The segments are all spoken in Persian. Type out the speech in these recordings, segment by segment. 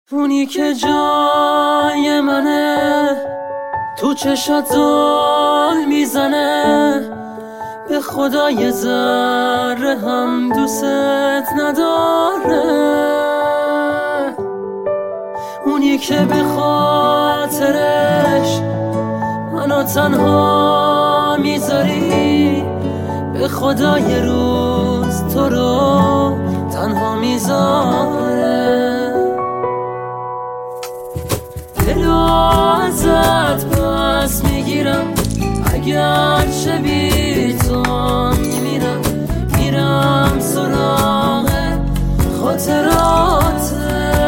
اونی که جای منه تو چشات زل میزنه، به خدا یه ذره هم دوست نداره. اونی که به خاطرش منو تنها میذاری، به خدا یه روز تو رو تنها میذاره. دلو ازت پس میگیرم، اگر چه بی تو میمیرم، میرم سراغ خاطرات.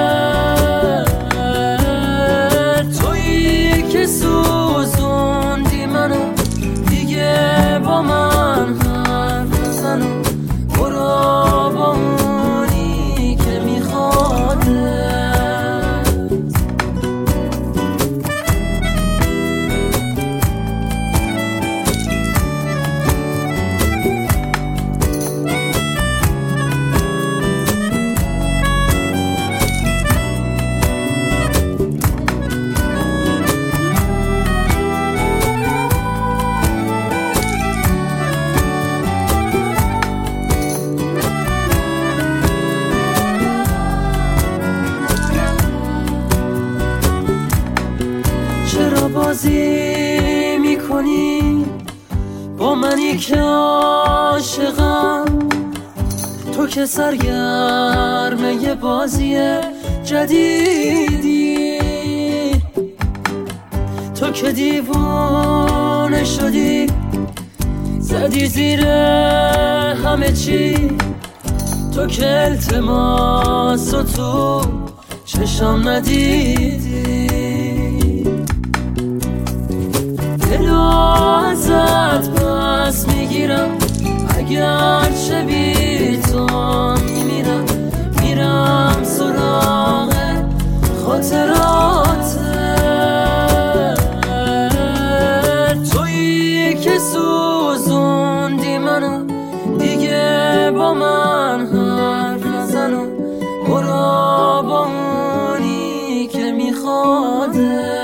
تویی که سوزوندی منو، دیگه با من حرف نزن، برو با اونی که میخواده. چرا بازی میکنی با منی که عاشقم؟ تو که سرگرم یه بازی جدیدی، تو که دیوانه شدی، زدی زیر همه چی. تو که التماس و تو چشم ندیدی. دلو ازت پس میگیرم، اگر چه بی تو میمیرم، میرم سراغ خاطرات. تویی که سوزوندی منو، دیگه با من حرف نزن، برو با اونی که میخواده.